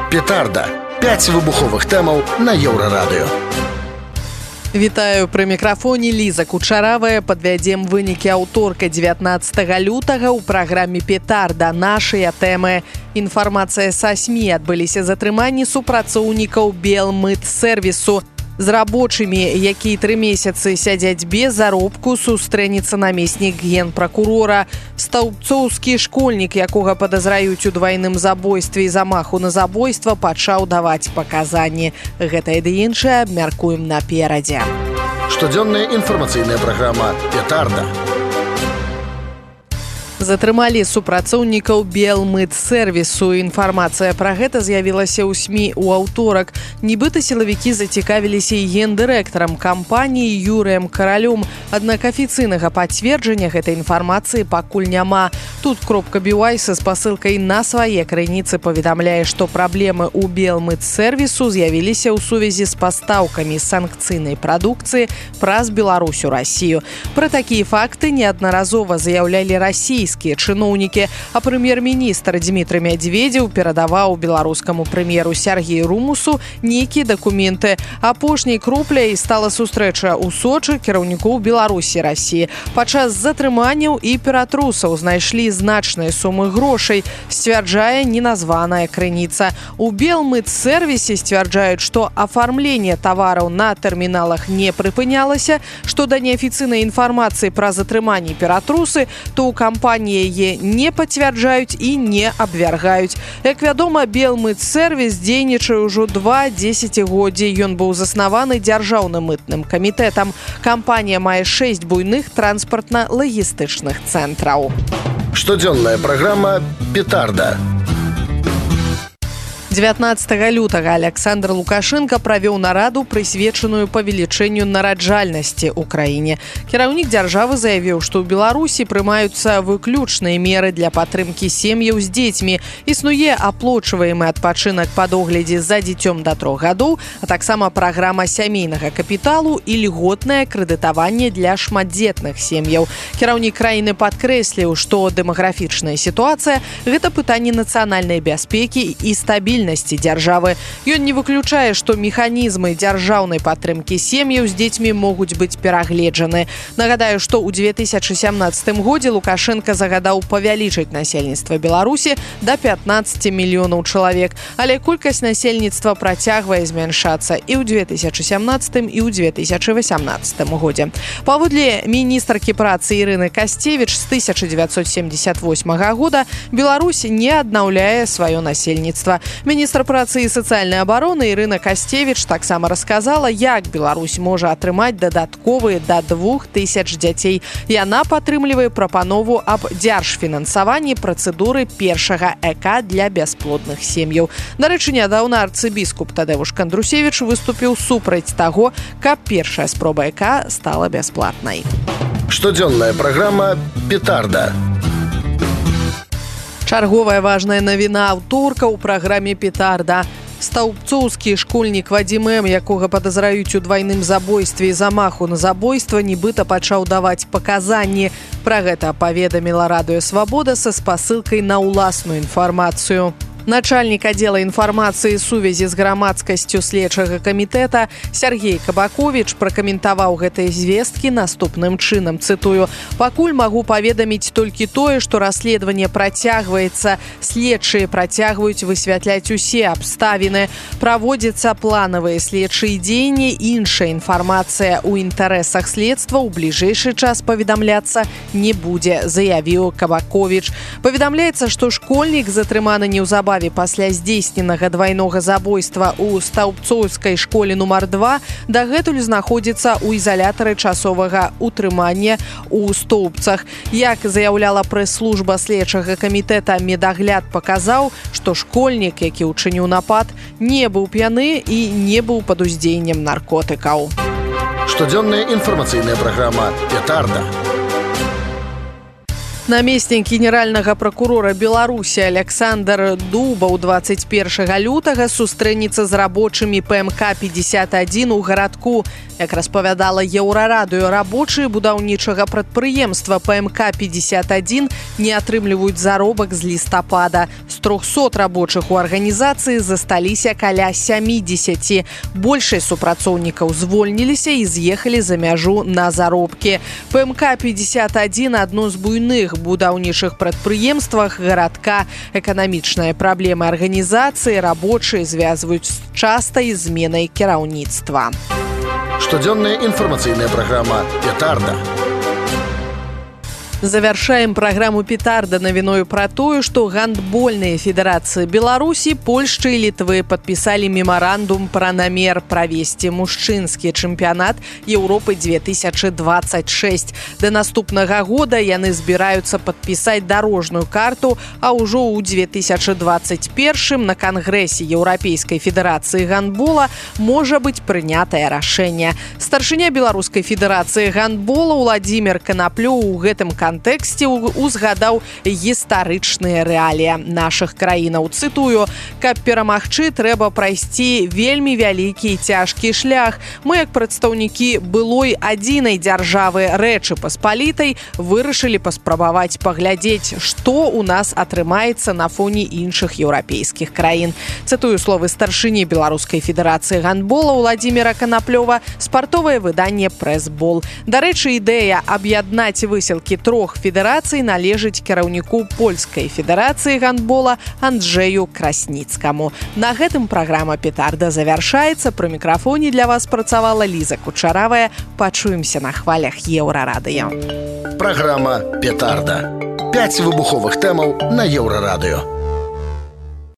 Петарда. 5 выбуховых тэмаў на Еўрарадыё. Вітаю, пры мікрафоне Ліза Кучаравая. Падвядзем вынікі аўторка 19 лютага ў праграме «Петарда». Нашыя тэмы. Інфармацыя са СМІ. Адбыліся затрыманні супрацоўнікаў Белмытсервісу. З рабочымі, якія 3 месяцы сядзяць без заробку, сустрэнецца намеснік генпракурора. Стаўбцоўскі школьнік, якога падазраюць у двайным забойстве і замаху на забойства, пачаў даваць паказанні. Гэта і іншае абмяркуем наперадзе. Штодзённая інфармацыйная праграма «Петарда». Затрымалі супрацоўнікаў Белмытсервісу. Інфармацыя пра гэта з'явілася ў СМІ ў аўторак. Нібыта сілавікі зацікавіліся і гендырэктарам кампаніі Юрыем Каралём. Аднак афіцыйнага пацверджання гэтай інфармацыі пакуль няма. Тут .BY са спасылкай на свае крыніцы паведамляе, што праблемы ў Белмытсервісу з'явіліся ў сувязі з пастаўкамі санкцыйнай прадукцыі праз Беларусь у Расію. Пра такія факты неаднаразова заяўлялі расійскія чыноўнікі, а прэм'ер-міністр Дмітрый Медведзеў перадаваў беларускаму прэм'еру Сергею Румусу нейкія дакументы. Апошняй кропляй стала сустрэча ў Сочы кіраўнікоў Беларусі і Расіі. Падчас затрыманняў і ператрусаў знайшлі значныя сумы грошай, сцвярджае неназваная крыніца. У Белмытсервісе сцвярджаюць, што афармленне тавараў на тэрміналах не прыпынялася, што да неафіцыйнай інфармацыі пра затрыманні ператрусы, то ў кампаніі яе не пацвярджаюць і не абвяргаюць. Як вядома, Белмытсервіс дзейнічае ўжо 2 дзесяцігоддзі. Ён быў заснаваны дзяржаўным мытным камітэтам. Кампанія мае 6 буйных транспартна-лагістычных цэнтраў. Штодзённая праграма «Петарда». 19 лютага Александр Лукашенко правёў нараду, прысвечаную павелічэнню нараджальнасці ў краіне. Кіраўнік дзяржавы заявіў, што ў Беларусі прымаюцца выключныя меры для падтрымкі сем'яў з дзецьмі. Існуе аплочваемы адпачынак па доглядзе за дзіцём да 3 гадоў, а таксама праграма сямейнага капіталу і льготнае крэдытаванне для шматдзетных сем'яў. Кіраўнік краіны падкрэсліў, што дэмаграфічная сітуацыя – гэта пытанне нацыянальнай бяспекі і стабільнасці дзяржавы. Ён не выключае, што механізмы дзяржаўнай падтрымкі сем'яў з дзецьмі могуць быць перагледжаны. Нагадаю, што ў 2017 годзе Лукашенко загадаў павялічыць насельніцтва Беларусі да 15 мільёнаў чалавек. Але колькасць насельніцтва працягвае змяншацца і ў 2017 і ў 2018 годзе. Паводле міністркі працы Ірыны Касцевіч, з 1978 года Беларусь не аднаўляе сваё насельніцтва. Міністр працы і сацыяльнай абароны Ірына Касцевіч таксама расказала, як Беларусь можа атрымаць дадатковыя да 2000 дзяцей. Яна падтрымлівае прапанову аб дзяржфінансаванні працэдуры першага ЭК для бясплодных сем'яў. Дарэчы, нядаўна арцыбіскуп Тадэвуш Кандрусевіч выступіў супраць таго, каб першая спроба ЭК стала бясплатнай. Штодзённая праграма «Петарда». Чарговая важная навіна аўторка ў праграме «Петарда». Стаўбцоўскі школьнік Вадзім М., якога падазраюць у двайным забойстве і замаху на забойства, нібыта пачаў даваць паказанні. Пра гэта паведаміла Радыё Свабода са спасылкай на ўласную інфармацыю. Начальнік аддзела інфармацыі і сувязі з грамадскасцю следчага камітэта Сергей Кабаковіч пракаментаваў гэтыя звесткі наступным чынам, цытую: «Пакуль магу паведаміць толькі тое, што расследаванне працягваецца, следчыя працягваюць высвятляць усе абставіны, праводзяцца планавыя следчыя дзеянні, іншая інфармацыя ў інтарэсах следства ў бліжэйшы час паведамляцца не будзе», заявіў Кабаковіч. Паведамляецца, што школьнік затрыманы неўзабаве пасля здзейсненага двайнога забойства ў Стаўбцоўскай школе нумар 2 дагэтуль знаходзіцца ў ізалятары часовага утрымання ў Стоўбцах. Як заяўляла прэс-служба следчага камітэта, медагляд паказаў, што школьнік, які ўчыніў напад, не быў п'яны і не быў пад уздзеяннем наркотыкаў. Штодзённая інфармацыйная праграма «Петарда». Намеснік генеральнага пракурора Беларусі Александр Дубаў 21 лютага сустрэнецца з рабочымі ПМК-51 у гарадку. Як распавядала Еўрарадыё, рабочыя будаўнічага прадпрыемства ПМК-51 не атрымліваюць заробак з лістапада. З 300 рабочых у арганізацыі засталіся каля 70. Большасць супрацоўнікаў звольніліся і з'ехалі за мяжу на заробкі. ПМК-51 – адно з буйных будаўнічых прадпрыемствах гарадка. Эканамічныя праблемы арганізацыі рабочыя звязваюць з частай зменай кіраўніцтва. Штодзённая інфармацыйная праграма «Петарда». Завяршаем праграму «Петарда» навіною пра тое, што гандбольныя федэрацыі Беларусі, Польшчы і Літвы падпісалі мемарандум пра намер правесці мужчынскі чэмпіянат Еўропы 2026. Да наступнага года яны збіраюцца падпісаць дарожную карту, а ўжо ў 2021 на кангрэсе Еўрапейскай федэрацыі гандбола можа быць прынятае рашэнне. Старшыня Беларускай федэрацыі гандбола Уладзімір Канаплёў у гэтым кантэксце узгадаў гістарычныя рэаліі нашых краінаў. Цытую: «Каб перамагчы, трэба прайсці вельмі вялікі і цяжкі шлях. Мы, як прадстаўнікі былой адзінай дзяржавы Рэчы Паспалітай, вырашылі паспрабаваць паглядзець, што ў нас атрымаецца на фоне іншых еўрапейскіх краін». Цытую словы старшыні Беларускай федэрацыі гандбола Уладзіміра Канаплёва, спартовае выданне «Прэс-бол». Дарэчы, ідэя аб'яднаць высілкі трох федэрацый належыць кіраўніку Польскай федэрацыі гандбола Анджэю Красніцкаму. На гэтым праграма «Петарда» завяршаецца. Пры мікрафоне для вас працавала Ліза Кучаравая. Пачуемся на хвалях Еўрарадыё. Праграма «Петарда». 5 выбуховых тэмаў на Еўрарадыё.